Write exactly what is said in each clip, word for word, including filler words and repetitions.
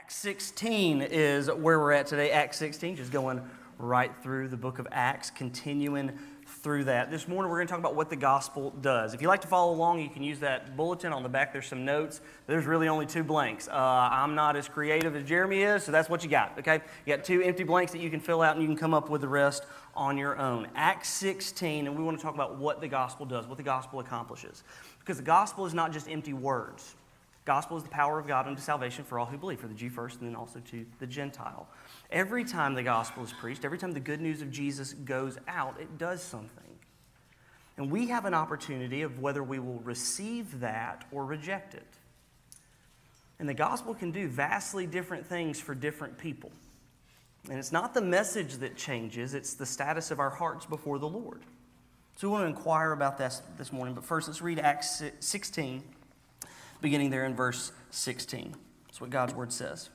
Acts sixteen is where we're at today. Acts sixteen, just going right through the book of Acts, continuing through that. This morning we're going to talk about what the gospel does. If you like to follow along, you can use that bulletin on the back. There's some notes. There's really only two blanks. Uh, I'm not as creative as Jeremy is, so that's what you got, okay? You got two empty blanks that you can fill out, and you can come up with the rest on your own. Acts sixteen, and we want to talk about what the gospel does, what the gospel accomplishes. Because the gospel is not just empty words. Gospel is the power of God unto salvation for all who believe, for the Jew first and then also to the Gentile. Every time the gospel is preached, every time the good news of Jesus goes out, it does something. And we have an opportunity of whether we will receive that or reject it. And the gospel can do vastly different things for different people. And it's not the message that changes, it's the status of our hearts before the Lord. So we want to inquire about this this morning. But first, let's read Acts sixteen. Beginning there in verse sixteen. That's what God's word says.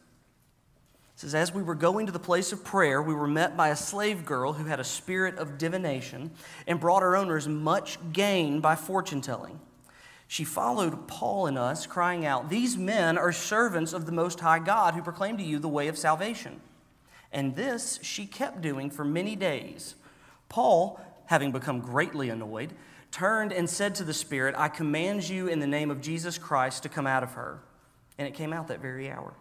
It says, "As we were going to the place of prayer, we were met by a slave girl who had a spirit of divination and brought her owners much gain by fortune telling. She followed Paul and us, crying out, 'These men are servants of the Most High God who proclaim to you the way of salvation.' And this she kept doing for many days. Paul, having become greatly annoyed, turned and said to the spirit, 'I command you in the name of Jesus Christ to come out of her.' And it came out that very hour.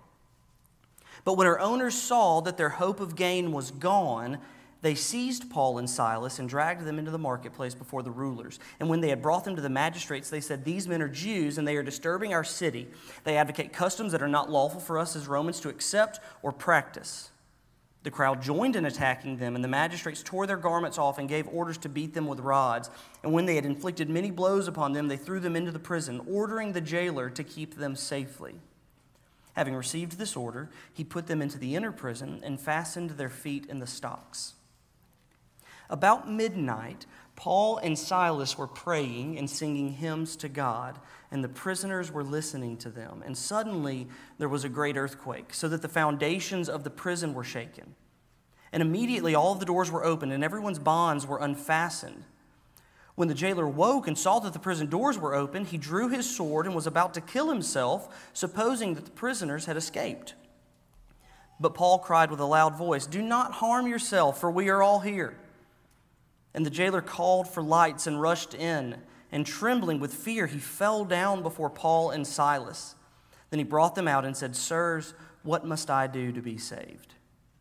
But when her owners saw that their hope of gain was gone, they seized Paul and Silas and dragged them into the marketplace before the rulers. And when they had brought them to the magistrates, they said, 'These men are Jews, and they are disturbing our city. They advocate customs that are not lawful for us as Romans to accept or practice.' The crowd joined in attacking them, and the magistrates tore their garments off and gave orders to beat them with rods. And when they had inflicted many blows upon them, they threw them into the prison, ordering the jailer to keep them safely. Having received this order, he put them into the inner prison and fastened their feet in the stocks. About midnight, Paul and Silas were praying and singing hymns to God, and the prisoners were listening to them. And suddenly there was a great earthquake, so that the foundations of the prison were shaken. And immediately all of the doors were opened, and everyone's bonds were unfastened. When the jailer woke and saw that the prison doors were open, he drew his sword and was about to kill himself, supposing that the prisoners had escaped. But Paul cried with a loud voice, 'Do not harm yourself, for we are all here.' And the jailer called for lights and rushed in, and trembling with fear, he fell down before Paul and Silas. Then he brought them out and said, 'Sirs, what must I do to be saved?'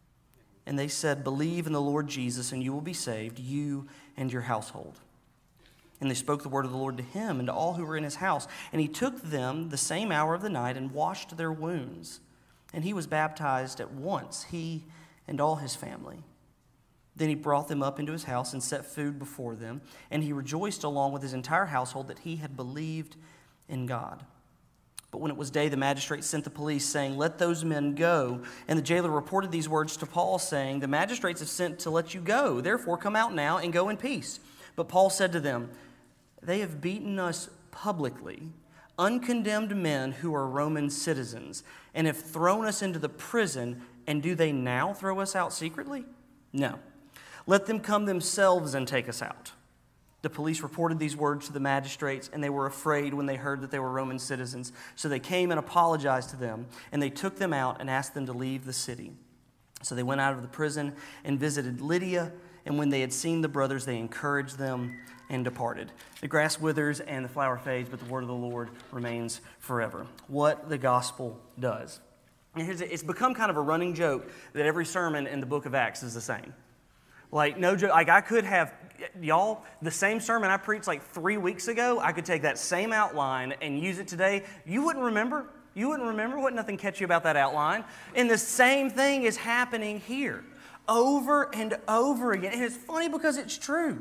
And they said, 'Believe in the Lord Jesus, and you will be saved, you and your household.' And they spoke the word of the Lord to him and to all who were in his house. And he took them the same hour of the night and washed their wounds. And he was baptized at once, he and all his family. Then he brought them up into his house and set food before them. And he rejoiced along with his entire household that he had believed in God. But when it was day, the magistrate sent the police, saying, 'Let those men go.' And the jailer reported these words to Paul, saying, 'The magistrates have sent to let you go. Therefore come out now and go in peace.' But Paul said to them, 'They have beaten us publicly, uncondemned men who are Roman citizens, and have thrown us into the prison, and do they now throw us out secretly? No. Let them come themselves and take us out.' The police reported these words to the magistrates, and they were afraid when they heard that they were Roman citizens. So they came and apologized to them, and they took them out and asked them to leave the city. So they went out of the prison and visited Lydia, and when they had seen the brothers, they encouraged them and departed." The grass withers and the flower fades, but the word of the Lord remains forever. What the gospel does. And here's it's become kind of a running joke that every sermon in the book of Acts is the same. Like, no joke, like I could have, y'all, the same sermon I preached like three weeks ago, I could take that same outline and use it today. You wouldn't remember. You wouldn't remember. Wouldn't nothing catch you about that outline. And the same thing is happening here over and over again. And it's funny because it's true.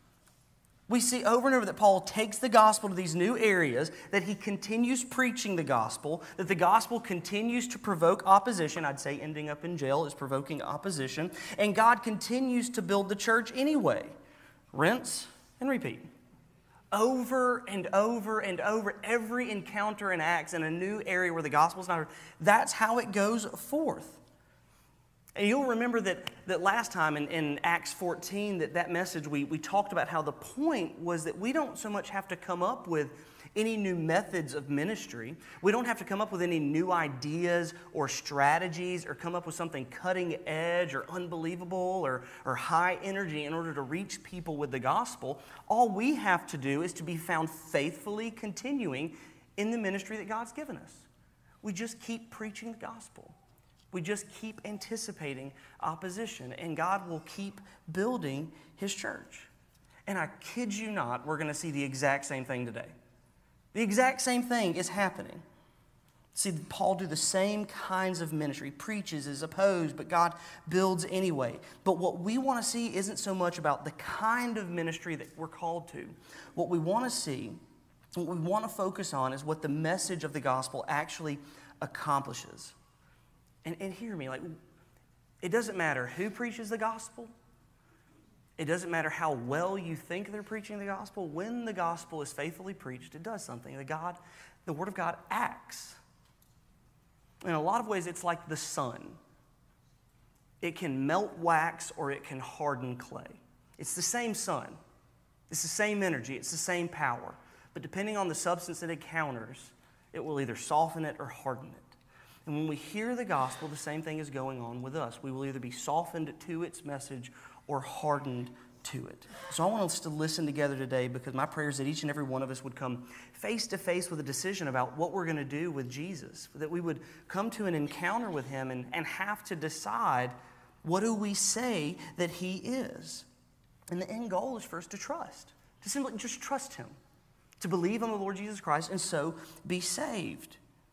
We see over and over that Paul takes the gospel to these new areas, that he continues preaching the gospel, that the gospel continues to provoke opposition. I'd say ending up in jail is provoking opposition. And God continues to build the church anyway. Rinse and repeat. Over and over and over, every encounter in Acts in a new area where the gospel is not heard, that's how it goes forth. And you'll remember that, that last time in, in Acts fourteen, that that message, we, we talked about how the point was that we don't so much have to come up with any new methods of ministry. We don't have to come up with any new ideas or strategies or come up with something cutting edge or unbelievable or, or high energy in order to reach people with the gospel. All we have to do is to be found faithfully continuing in the ministry that God's given us. We just keep preaching the gospel. We just keep anticipating opposition, and God will keep building His church. And I kid you not, we're going to see the exact same thing today. The exact same thing is happening. See Paul do the same kinds of ministry. Preaches, is opposed, but God builds anyway. But what we want to see isn't so much about the kind of ministry that we're called to. What we want to see, what we want to focus on is what the message of the gospel actually accomplishes. And, and hear me, like, it doesn't matter who preaches the gospel. It doesn't matter how well you think they're preaching the gospel. When the gospel is faithfully preached, it does something. The God, the Word of God acts. In a lot of ways, it's like the sun. It can melt wax or it can harden clay. It's the same sun. It's the same energy. It's the same power. But depending on the substance it encounters, it will either soften it or harden it. And when we hear the gospel, the same thing is going on with us. We will either be softened to its message or hardened to it. So I want us to listen together today, because my prayer is that each and every one of us would come face to face with a decision about what we're going to do with Jesus, that we would come to an encounter with Him and, and have to decide, what do we say that He is? And the end goal is for us to trust, to simply just trust Him, to believe on the Lord Jesus Christ and so be saved.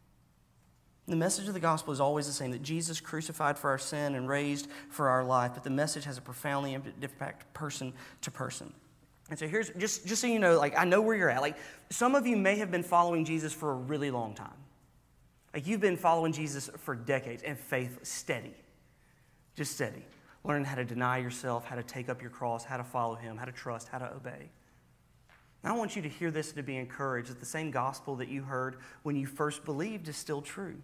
The message of the gospel is always the same, that Jesus crucified for our sin and raised for our life, but the message has a profoundly impact person to person. And so here's, just, just so you know, like, I know where you're at. Like, some of you may have been following Jesus for a really long time. Like, you've been following Jesus for decades, and faith steady, just steady. Learning how to deny yourself, how to take up your cross, how to follow Him, how to trust, how to obey. And I want you to hear this and to be encouraged that the same gospel that you heard when you first believed is still true.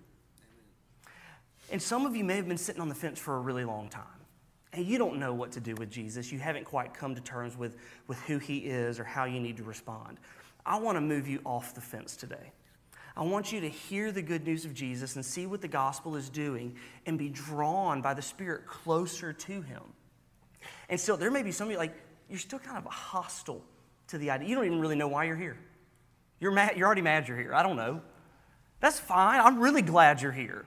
And some of you may have been sitting on the fence for a really long time, and you don't know what to do with Jesus. You haven't quite come to terms with, with who He is or how you need to respond. I want to move you off the fence today. I want you to hear the good news of Jesus and see what the gospel is doing and be drawn by the Spirit closer to Him. And still, there may be some of you, like, you're still kind of hostile to the idea. You don't even really know why you're here. You're mad, you're already mad you're here. I don't know. That's fine. I'm really glad you're here.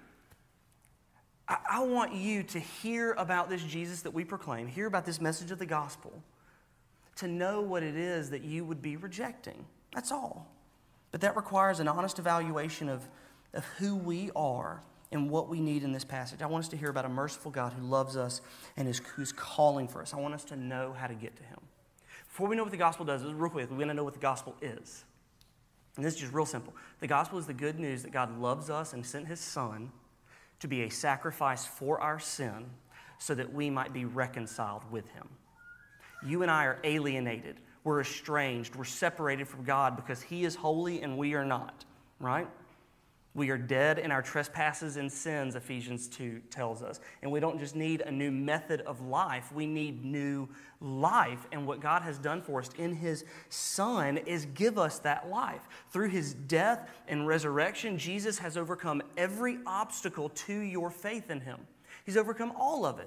I, I want you to hear about this Jesus that we proclaim, hear about this message of the gospel, to know what it is that you would be rejecting. That's all. But that requires an honest evaluation of, of who we are and what we need in this passage. I want us to hear about a merciful God who loves us and is, who's calling for us. I want us to know how to get to Him. Before we know what the gospel does, real quick, we're going to know what the gospel is. And this is just real simple. The gospel is the good news that God loves us and sent His Son to be a sacrifice for our sin so that we might be reconciled with Him. You and I are alienated. We're estranged. We're separated from God because He is holy and we are not, right? We are dead in our trespasses and sins, Ephesians two tells us. And we don't just need a new method of life. We need new life. And what God has done for us in His Son is give us that life. Through His death and resurrection, Jesus has overcome every obstacle to your faith in Him. He's overcome all of it.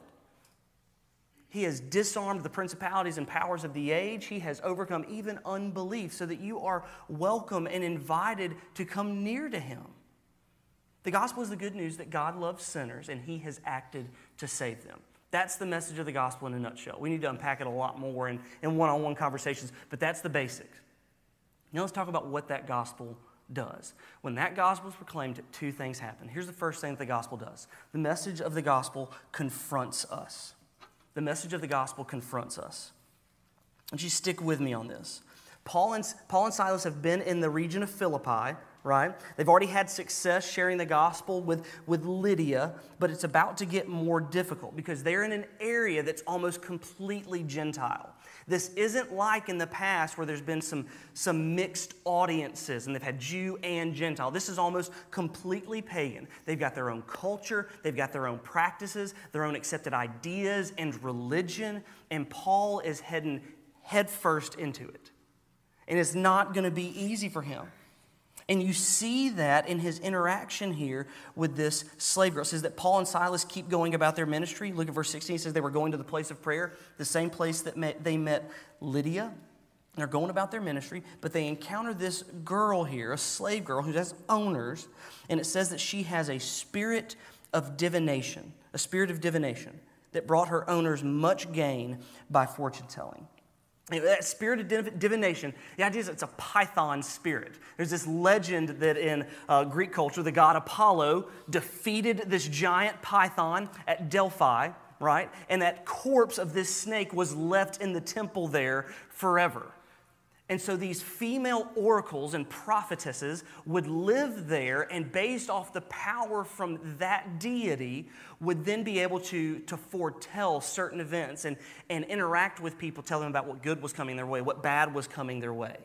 He has disarmed the principalities and powers of the age. He has overcome even unbelief so that you are welcome and invited to come near to Him. The gospel is the good news that God loves sinners and He has acted to save them. That's the message of the gospel in a nutshell. We need to unpack it a lot more in, in one-on-one conversations, but that's the basics. Now let's talk about what that gospel does. When that gospel is proclaimed, two things happen. Here's the first thing that the gospel does. The message of the gospel confronts us. The message of the gospel confronts us. And you stick with me on this. Paul and, Paul and Silas have been in the region of Philippi, right? They've already had success sharing the gospel with, with Lydia, but it's about to get more difficult because they're in an area that's almost completely Gentile. This isn't like in the past where there's been some, some mixed audiences and they've had Jew and Gentile. This is almost completely pagan. They've got their own culture, they've got their own practices, their own accepted ideas and religion, and Paul is heading headfirst into it. And it's not going to be easy for him. And you see that in his interaction here with this slave girl. It says that Paul and Silas keep going about their ministry. Look at verse sixteen. It says they were going to the place of prayer, the same place that met, they met Lydia. They're going about their ministry, but they encounter this girl here, a slave girl who has owners, and it says that she has a spirit of divination, a spirit of divination that brought her owners much gain by fortune telling. And that spirit of div- divination, the idea is it's a python spirit. There's this legend that in uh, Greek culture, the god Apollo defeated this giant python at Delphi, right? And that corpse of this snake was left in the temple there forever. And so these female oracles and prophetesses would live there, and based off the power from that deity, would then be able to, to foretell certain events and, and interact with people, tell them about what good was coming their way, what bad was coming their way.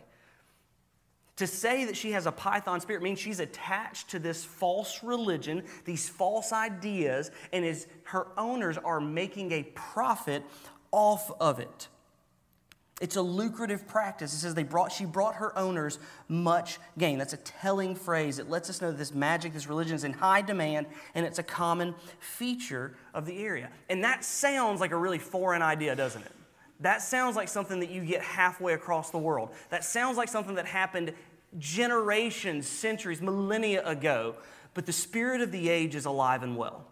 To say that she has a python spirit means she's attached to this false religion, these false ideas, and is, her owners are making a profit off of it. It's a lucrative practice. It says they brought, she brought her owners much gain. That's a telling phrase. It lets us know that this magic, this religion is in high demand, and it's a common feature of the area. And that sounds like a really foreign idea, doesn't it? That sounds like something that you get halfway across the world. That sounds like something that happened generations, centuries, millennia ago. But the spirit of the age is alive and well.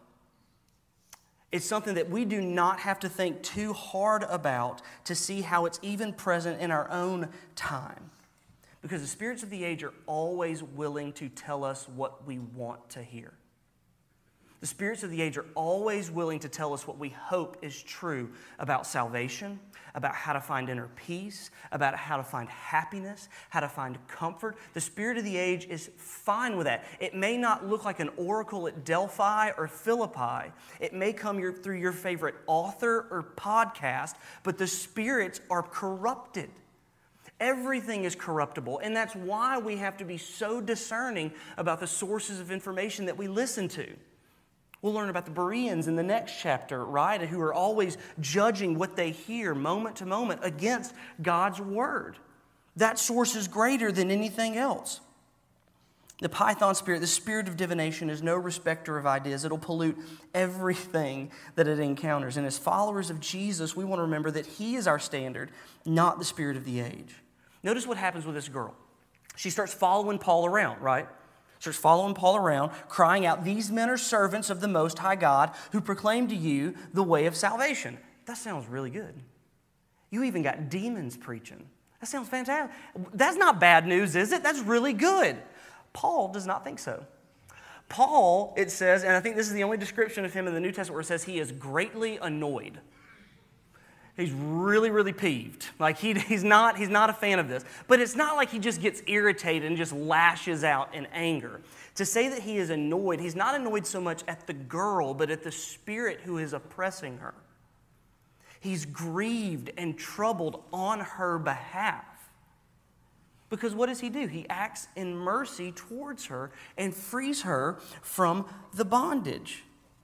It's something that we do not have to think too hard about to see how it's even present in our own time. Because the spirits of the age are always willing to tell us what we want to hear. The spirits of the age are always willing to tell us what we hope is true about salvation, about how to find inner peace, about how to find happiness, how to find comfort. The spirit of the age is fine with that. It may not look like an oracle at Delphi or Philippi. It may come your, through your favorite author or podcast, but the spirits are corrupted. Everything is corruptible, and that's why we have to be so discerning about the sources of information that we listen to. We'll learn about the Bereans in the next chapter, right? Who are always judging what they hear moment to moment against God's word. That source is greater than anything else. The python spirit, the spirit of divination, is no respecter of ideas. It'll pollute everything that it encounters. And as followers of Jesus, we want to remember that He is our standard, not the spirit of the age. Notice what happens with this girl. She starts following Paul around, right? Starts following Paul around, crying out, "These men are servants of the Most High God who proclaim to you the way of salvation." That sounds really good. You even got demons preaching. That sounds fantastic. That's not bad news, is it? That's really good. Paul does not think so. Paul, it says, and I think this is the only description of him in the New Testament where it says he is greatly annoyed. He's really, really peeved. Like he, he's not, he's not a fan of this. But it's not like he just gets irritated and just lashes out in anger. To say that he is annoyed, he's not annoyed so much at the girl, but at the spirit who is oppressing her. He's grieved and troubled on her behalf. Because what does he do? He acts in mercy towards her and frees her from the bondage.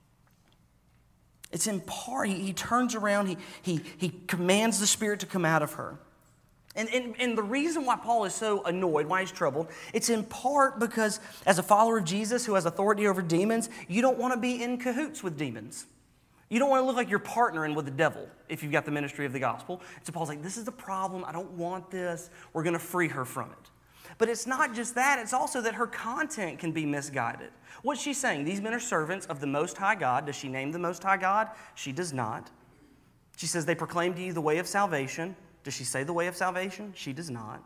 It's in part, he, he turns around, he, he, he commands the spirit to come out of her. And, and, and the reason why Paul is so annoyed, why he's troubled, it's in part because as a follower of Jesus who has authority over demons, you don't want to be in cahoots with demons. You don't want to look like you're partnering with the devil if you've got the ministry of the gospel. So Paul's like, this is the problem, I don't want this, we're going to free her from it. But it's not just that, it's also that her content can be misguided. What's she saying? These men are servants of the Most High God. Does she name the Most High God? She does not. She says they proclaim to you the way of salvation. Does she say the way of salvation? She does not.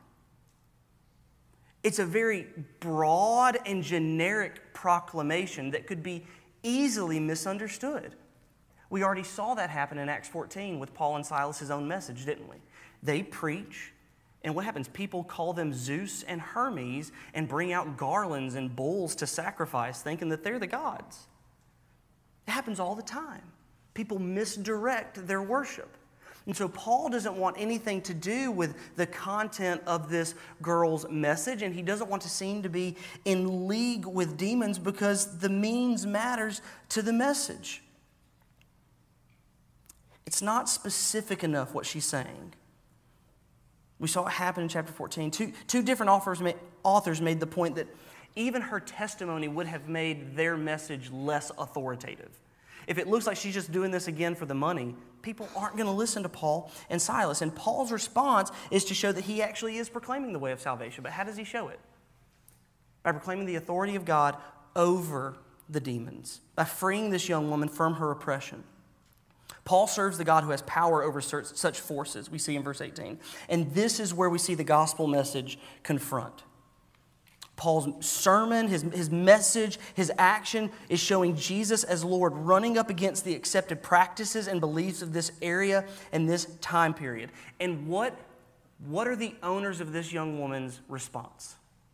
It's a very broad and generic proclamation that could be easily misunderstood. We already saw that happen in Acts fourteen with Paul and Silas' own message, didn't we? They preach. And what happens? People call them Zeus and Hermes and bring out garlands and bulls to sacrifice, thinking that they're the gods. It happens all the time. People misdirect their worship. And so Paul doesn't want anything to do with the content of this girl's message, and he doesn't want to seem to be in league with demons because the means matters to the message. It's not specific enough what she's saying. We saw it happen in chapter fourteen. Two, two different authors, authors made the point that even her testimony would have made their message less authoritative. If it looks like she's just doing this again for the money, people aren't going to listen to Paul and Silas. And Paul's response is to show that he actually is proclaiming the way of salvation. But how does he show it? By proclaiming the authority of God over the demons, by freeing this young woman from her oppression. Paul serves the God who has power over such forces, we see in verse eighteen. And this is where we see the gospel message confront. Paul's sermon, his, his message, his action is showing Jesus as Lord, running up against the accepted practices and beliefs of this area and this time period. And what, what are the owners of this young woman's response?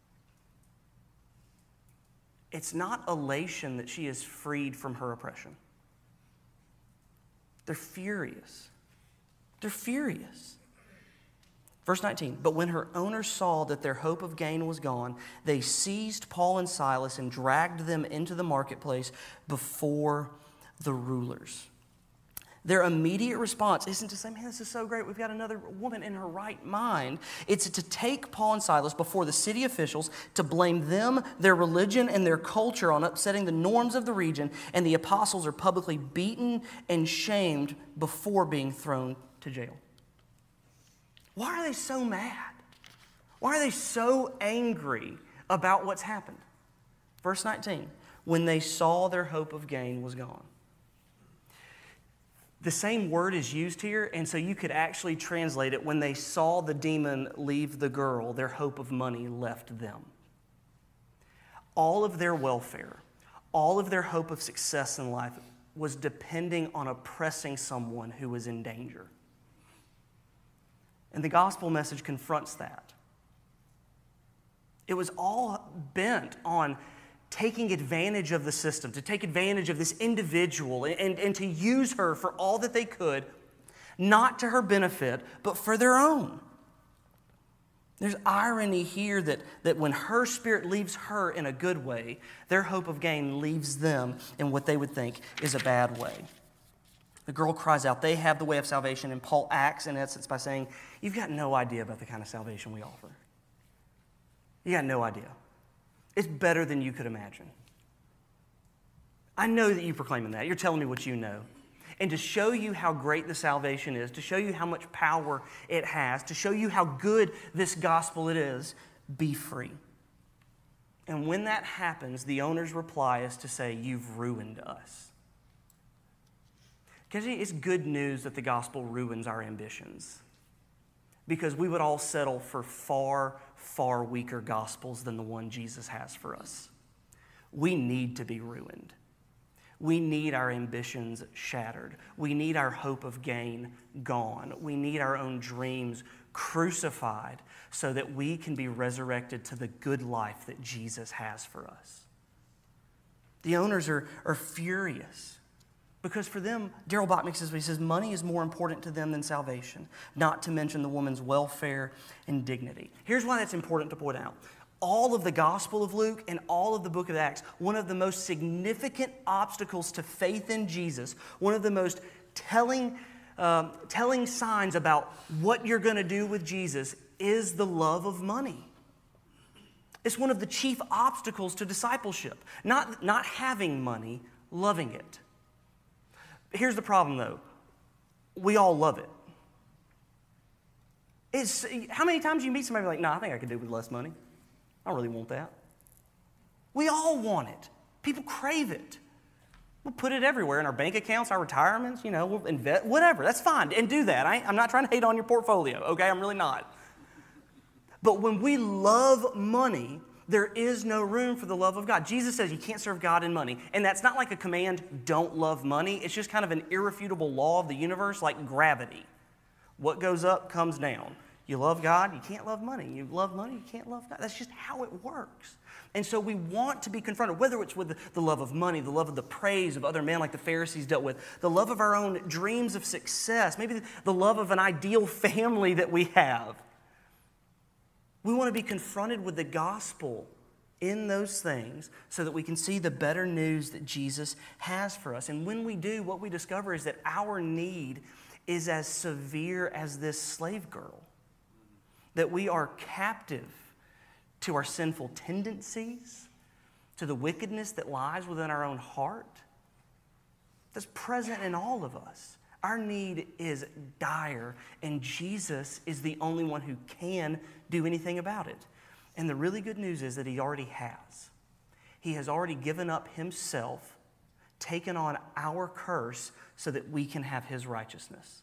It's not elation that she is freed from her oppression. They're furious. They're furious. Verse nineteen, but when her owners saw that their hope of gain was gone, they seized Paul and Silas and dragged them into the marketplace before the rulers. Their immediate response isn't to say, man, this is so great, we've got another woman in her right mind. It's to take Paul and Silas before the city officials, to blame them, their religion, and their culture on upsetting the norms of the region, and the apostles are publicly beaten and shamed before being thrown to jail. Why are they so mad? Why are they so angry about what's happened? Verse nineteen, when they saw their hope of gain was gone. The same word is used here, and so you could actually translate it, when they saw the demon leave the girl, their hope of money left them. All of their welfare, all of their hope of success in life was depending on oppressing someone who was in danger. And the gospel message confronts that. It was all bent on taking advantage of the system, to take advantage of this individual and, and, and to use her for all that they could, not to her benefit, but for their own. There's irony here that, that when her spirit leaves her in a good way, their hope of gain leaves them in what they would think is a bad way. The girl cries out, they have the way of salvation, and Paul acts in essence by saying, you've got no idea about the kind of salvation we offer. You got no idea. It's better than you could imagine. I know that you're proclaiming that. You're telling me what you know. And to show you how great the salvation is, to show you how much power it has, to show you how good this gospel it is, be free. And when that happens, the owner's reply is to say, you've ruined us. Because it's good news that the gospel ruins our ambitions. Because we would all settle for far, far weaker gospels than the one Jesus has for us. We need to be ruined. We need our ambitions shattered. We need our hope of gain gone. We need our own dreams crucified so that we can be resurrected to the good life that Jesus has for us. The owners are, are furious. Because for them, Darrell Bock says, he says, money is more important to them than salvation, not to mention the woman's welfare and dignity. Here's why that's important to point out. All of the Gospel of Luke and all of the book of Acts, one of the most significant obstacles to faith in Jesus, one of the most telling, um, telling signs about what you're going to do with Jesus is the love of money. It's one of the chief obstacles to discipleship. Not, not having money, loving it. Here's the problem, though. We all love it. It's, how many times you meet somebody like, no, I think I could do with less money. I don't really want that. We all want it. People crave it. We'll put it everywhere in our bank accounts, our retirements, you know, we'll invest, whatever. That's fine. And do that. I, I'm not trying to hate on your portfolio, okay? I'm really not. But when we love money, there is no room for the love of God. Jesus says you can't serve God and money. And that's not like a command, don't love money. It's just kind of an irrefutable law of the universe, like gravity. What goes up comes down. You love God, you can't love money. You love money, you can't love God. That's just how it works. And so we want to be confronted, whether it's with the love of money, the love of the praise of other men like the Pharisees dealt with, the love of our own dreams of success, maybe the love of an ideal family that we have. We want to be confronted with the gospel in those things so that we can see the better news that Jesus has for us. And when we do, what we discover is that our need is as severe as this slave girl. that we are captive to our sinful tendencies, to the wickedness that lies within our own heart, that's present in all of us. Our need is dire, and Jesus is the only one who can do anything about it. And the really good news is that he already has. He has already given up himself, taken on our curse so that we can have his righteousness.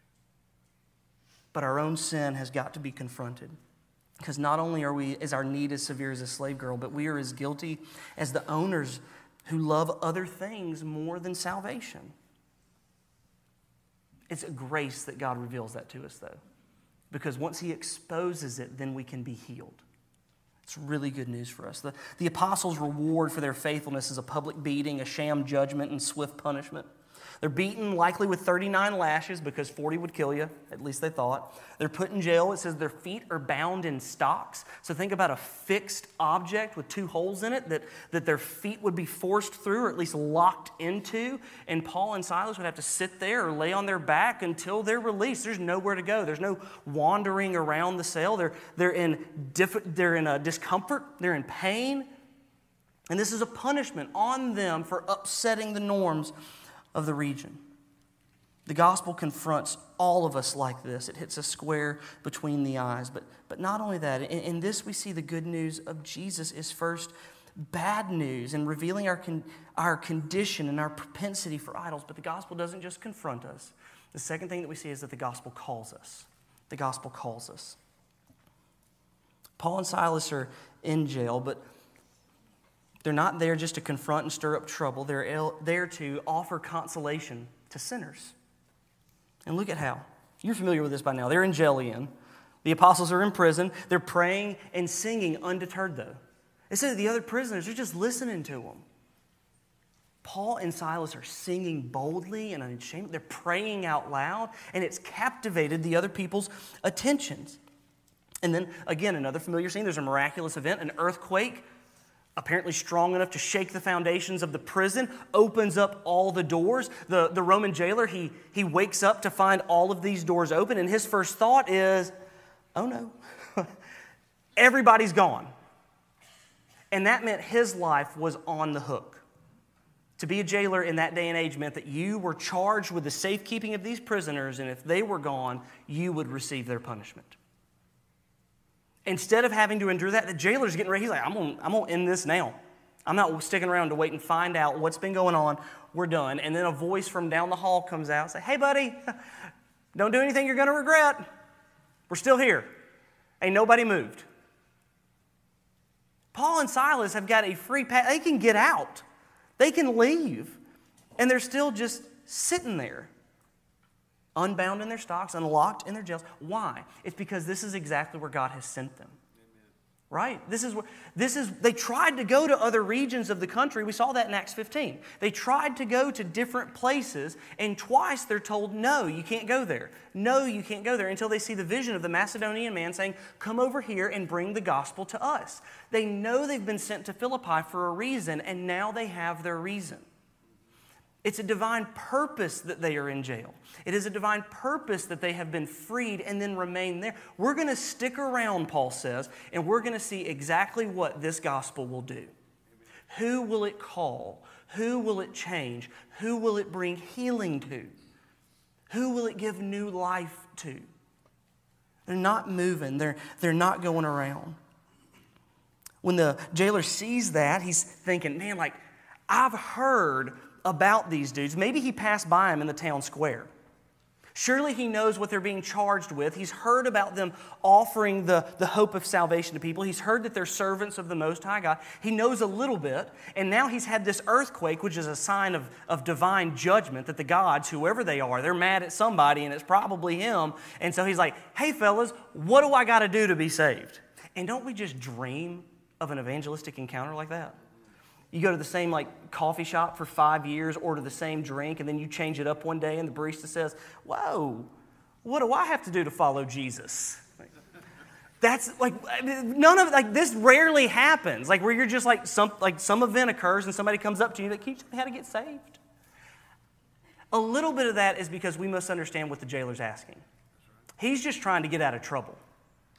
But our own sin has got to be confronted. Because not only are we, is our need as severe as a slave girl, but we are as guilty as the owners who love other things more than salvation. It's a grace that God reveals that to us, though. Because once he exposes it, then we can be healed. It's really good news for us. The, the apostles' reward for their faithfulness is a public beating, a sham judgment, and swift punishment. They're beaten likely with thirty-nine lashes because forty would kill you, at least they thought. They're put in jail. It says their feet are bound in stocks. So think about a fixed object with two holes in it that, that their feet would be forced through or at least locked into. And Paul and Silas would have to sit there or lay on their back until they're released. There's nowhere to go. There's no wandering around the cell. They're, they're in, diff- they're in a discomfort. They're in pain. And this is a punishment on them for upsetting the norms of the region. The gospel confronts all of us like this. It hits a square between the eyes. But, but not only that, in, in this we see the good news of Jesus is first bad news and revealing our, con, our condition and our propensity for idols. But the gospel doesn't just confront us. The second thing that we see is that the gospel calls us. The gospel calls us. Paul and Silas are in jail, but they're not there just to confront and stir up trouble. They're there to offer consolation to sinners. And look at how. You're familiar with this by now. They're in jail again. The apostles are in prison. They're praying and singing undeterred, though. It says the other prisoners are just listening to them. Paul and Silas are singing boldly and unashamed. They're praying out loud, and it's captivated the other people's attentions. And then, again, another familiar scene. There's a miraculous event, an earthquake, apparently strong enough to shake the foundations of the prison, opens up all the doors. The, the Roman jailer, he, he wakes up to find all of these doors open, and his first thought is, oh no, everybody's gone. And that meant his life was on the hook. To be a jailer in that day and age meant that you were charged with the safekeeping of these prisoners, and if they were gone, you would receive their punishment. Instead of having to endure that, the jailer's getting ready. He's like, I'm going I'm to end this now. I'm not sticking around to wait and find out what's been going on. We're done. And then a voice from down the hall comes out and says, hey, buddy, don't do anything you're going to regret. We're still here. Ain't nobody moved. Paul and Silas have got a free pass. They can get out. They can leave. And they're still just sitting there. Unbound in their stocks, unlocked in their jails. Why? It's because this is exactly where God has sent them. Amen. Right? This is where this is they tried to go to other regions of the country. We saw that in Acts fifteen. They tried to go to different places, and twice they're told, no, you can't go there. No, you can't go there, until they see the vision of the Macedonian man saying, come over here and bring the gospel to us. They know they've been sent to Philippi for a reason, and now they have their reason. It's a divine purpose that they are in jail. It is a divine purpose that they have been freed and then remain there. We're going to stick around, Paul says, and we're going to see exactly what this gospel will do. Who will it call? Who will it change? Who will it bring healing to? Who will it give new life to? They're not moving. They're, they're not going around. When the jailer sees that, he's thinking, man, like, I've heard about these dudes. Maybe he passed by them in the town square. Surely he knows what they're being charged with. He's heard about them offering the, the hope of salvation to people. He's heard that they're servants of the Most High God. He knows a little bit, and now he's had this earthquake, which is a sign of, of divine judgment, that the gods, whoever they are, they're mad at somebody, and it's probably him. And so he's like, hey, fellas, what do I got to do to be saved? And don't we just dream of an evangelistic encounter like that? You go to the same like coffee shop for five years, order the same drink, and then you change it up one day, and the barista says, whoa, what do I have to do to follow Jesus? That's like, none of, like, this rarely happens. Like, where you're just like, some like some event occurs and somebody comes up to you, like, can you tell me how to get saved? A little bit of that is because we must understand what the jailer's asking. He's just trying to get out of trouble.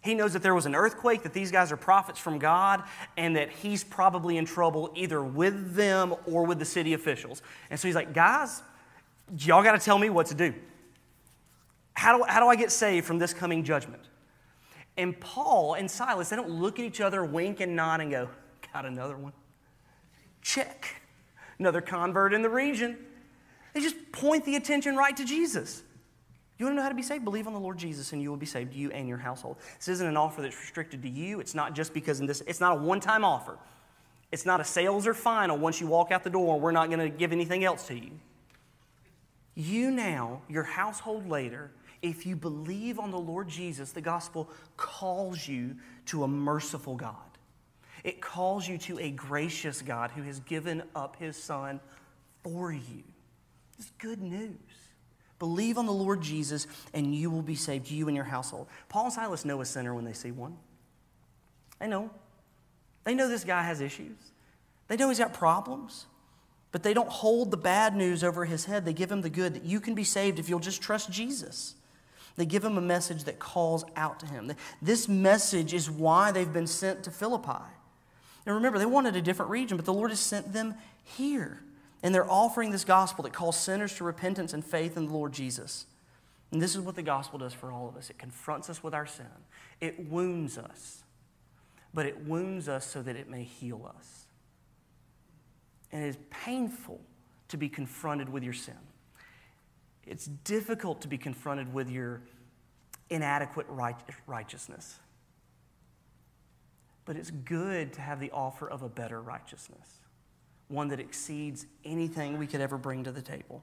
He knows that there was an earthquake, that these guys are prophets from God, and that he's probably in trouble either with them or with the city officials. And so he's like, guys, y'all got to tell me what to do. How do, how do I get saved from this coming judgment? And Paul and Silas, they don't look at each other, wink and nod and go, got another one? Check. Another convert in the region. They just point the attention right to Jesus. You want to know how to be saved? Believe on the Lord Jesus and you will be saved, you and your household. This isn't an offer that's restricted to you. It's not just because in this, it's not a one-time offer. It's not a sales or final once you walk out the door and we're not going to give anything else to you. You now, your household later, if you believe on the Lord Jesus, the gospel calls you to a merciful God. It calls you to a gracious God who has given up his son for you. It's good news. Believe on the Lord Jesus and you will be saved, you and your household. Paul and Silas know a sinner when they see one. They know. They know this guy has issues. They know he's got problems. But they don't hold the bad news over his head. They give him the good, that you can be saved if you'll just trust Jesus. They give him a message that calls out to him. This message is why they've been sent to Philippi. Now remember, they wanted a different region, but the Lord has sent them here. And they're offering this gospel that calls sinners to repentance and faith in the Lord Jesus. And this is what the gospel does for all of us. It confronts us with our sin. It wounds us. But it wounds us so that it may heal us. And it is painful to be confronted with your sin. It's difficult to be confronted with your inadequate right, righteousness. But it's good to have the offer of a better righteousness. One that exceeds anything we could ever bring to the table.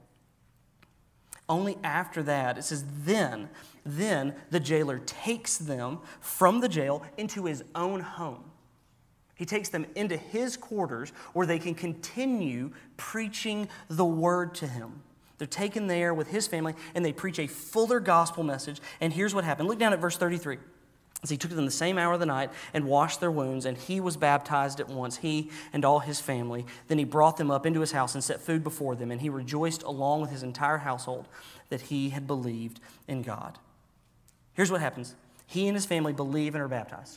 Only after that, it says, then, then the jailer takes them from the jail into his own home. He takes them into his quarters where they can continue preaching the word to him. They're taken there with his family and they preach a fuller gospel message. And here's what happened. Look down at verse thirty-three. As he took them the same hour of the night and washed their wounds, and he was baptized at once, he and all his family. Then he brought them up into his house and set food before them, and he rejoiced along with his entire household that he had believed in God. Here's what happens. He and his family believe and are baptized.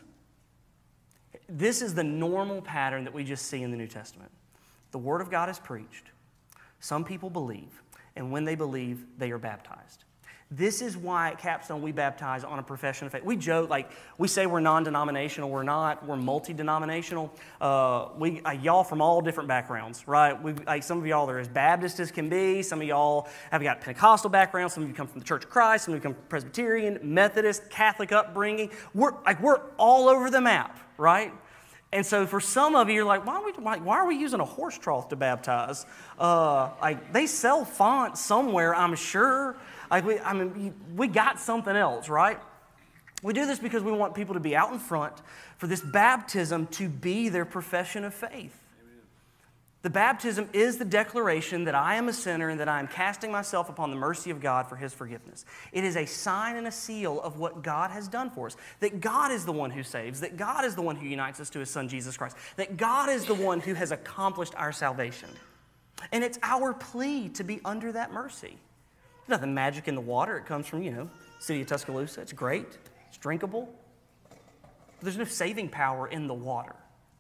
This is the normal pattern that we just see in the New Testament. The word of God is preached. Some people believe, and when they believe, they are baptized. This is why at Capstone we baptize on a profession of faith. We joke, like, we say we're non-denominational. We're not. We're multi-denominational. Uh, we, uh, y'all from all different backgrounds, right? We, like, some of y'all are as Baptist as can be. Some of y'all have got Pentecostal backgrounds. Some of you come from the Church of Christ. Some of you come from Presbyterian, Methodist, Catholic upbringing. We're, like, we're all over the map, right? And so for some of you, you're like, why are we, why, why are we using a horse trough to baptize? Uh, like, they sell fonts somewhere, I'm sure. Like we, I mean, we got something else, right? We do this because we want people to be out in front for this baptism to be their profession of faith. Amen. The baptism is the declaration that I am a sinner and that I am casting myself upon the mercy of God for his forgiveness. It is a sign and a seal of what God has done for us, that God is the one who saves, that God is the one who unites us to his son, Jesus Christ, that God is the one who has accomplished our salvation. And it's our plea to be under that mercy. There's nothing magic in the water. It comes from, you know, city of Tuscaloosa. It's great. It's drinkable. But there's no saving power in the water.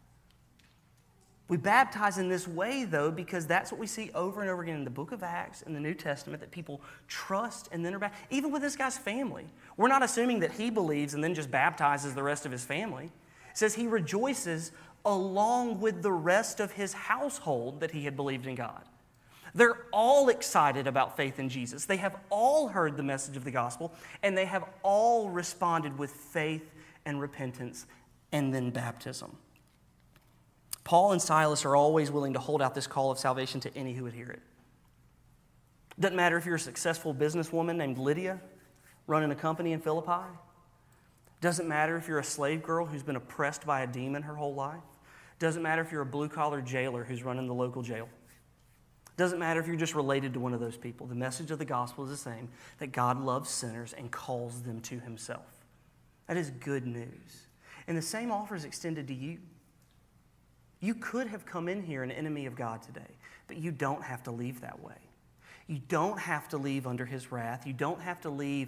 We baptize in this way, though, because that's what we see over and over again in the book of Acts, in the New Testament, that people trust and then are baptized. Even with this guy's family. We're not assuming that he believes and then just baptizes the rest of his family. It says he rejoices along with the rest of his household that he had believed in God. They're all excited about faith in Jesus. They have all heard the message of the gospel, and they have all responded with faith and repentance and then baptism. Paul and Silas are always willing to hold out this call of salvation to any who would hear it. Doesn't matter if you're a successful businesswoman named Lydia running a company in Philippi. Doesn't matter if you're a slave girl who's been oppressed by a demon her whole life. Doesn't matter if you're a blue-collar jailer who's running the local jail. Doesn't matter if you're just related to one of those people. The message of the gospel is the same, that God loves sinners and calls them to himself. That is good news. And the same offer is extended to you. You could have come in here an enemy of God today, but you don't have to leave that way. You don't have to leave under his wrath. You don't have to leave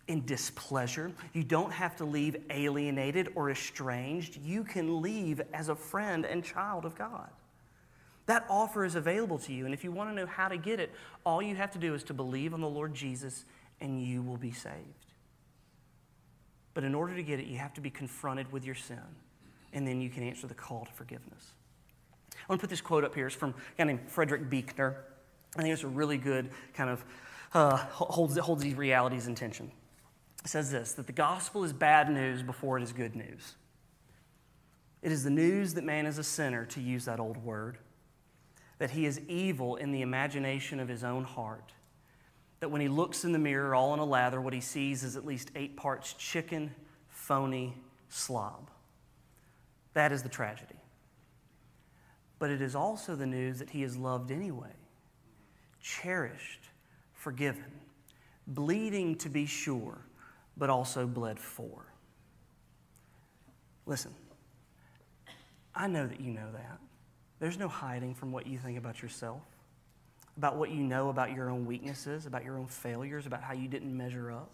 in displeasure. You don't have to leave alienated or estranged. You can leave as a friend and child of God. That offer is available to you, and if you want to know how to get it, all you have to do is to believe on the Lord Jesus, and you will be saved. But in order to get it, you have to be confronted with your sin, and then you can answer the call to forgiveness. I want to put this quote up here. It's from a guy named Frederick Buechner. I think it's a really good kind of, uh, holds, holds these realities in tension. It says this, that the gospel is bad news before it is good news. It is the news that man is a sinner, to use that old word, that he is evil in the imagination of his own heart, that when he looks in the mirror all in a lather, what he sees is at least eight parts chicken, phony, slob. That is the tragedy. But it is also the news that he is loved anyway, cherished, forgiven, bleeding to be sure, but also bled for. Listen, I know that you know that. There's no hiding from what you think about yourself, about what you know about your own weaknesses, about your own failures, about how you didn't measure up.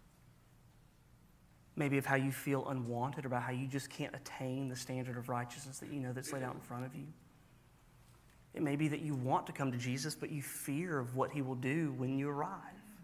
Maybe of how you feel unwanted, or about how you just can't attain the standard of righteousness that you know that's laid out in front of you. It may be that you want to come to Jesus, but you fear of what he will do when you arrive.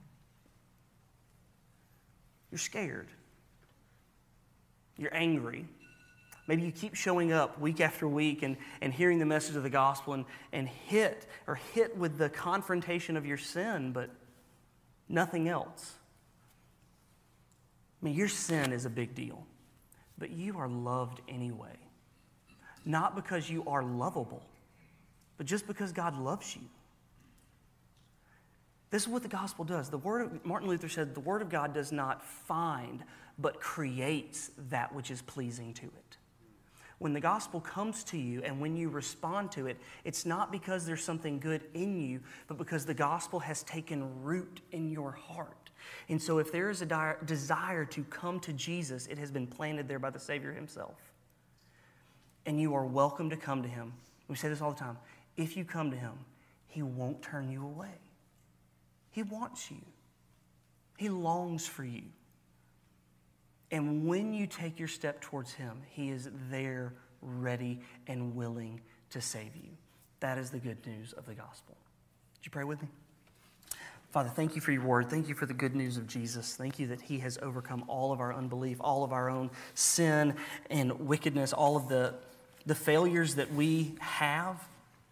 You're scared. You're angry. Maybe you keep showing up week after week and, and hearing the message of the gospel and, and hit or hit with the confrontation of your sin, but nothing else. I mean, your sin is a big deal, but you are loved anyway. Not because you are lovable, but just because God loves you. This is what the gospel does. The word of, Martin Luther said, the word of God does not find, but creates that which is pleasing to it. When the gospel comes to you and when you respond to it, it's not because there's something good in you, but because the gospel has taken root in your heart. And so if there is a dire, desire to come to Jesus, it has been planted there by the Savior himself. And you are welcome to come to him. We say this all the time. If you come to him, he won't turn you away. He wants you. He longs for you. And when you take your step towards him, he is there, ready and willing to save you. That is the good news of the gospel. Would you pray with me? Father, thank you for your word. Thank you for the good news of Jesus. Thank you that he has overcome all of our unbelief, all of our own sin and wickedness, all of the, the failures that we have,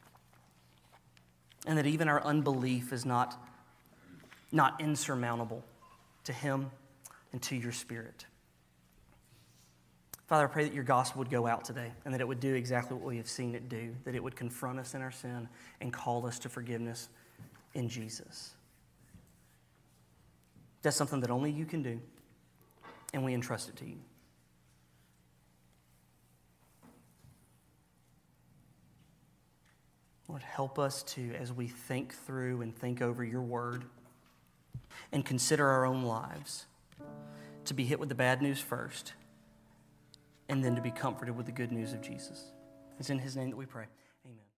and that even our unbelief is not, not insurmountable to him and to your Spirit. Father, I pray that your gospel would go out today and that it would do exactly what we have seen it do, that it would confront us in our sin and call us to forgiveness in Jesus. That's something that only you can do, and we entrust it to you. Lord, help us to, as we think through and think over your word and consider our own lives, to be hit with the bad news first, and then to be comforted with the good news of Jesus. It's in his name that we pray. Amen.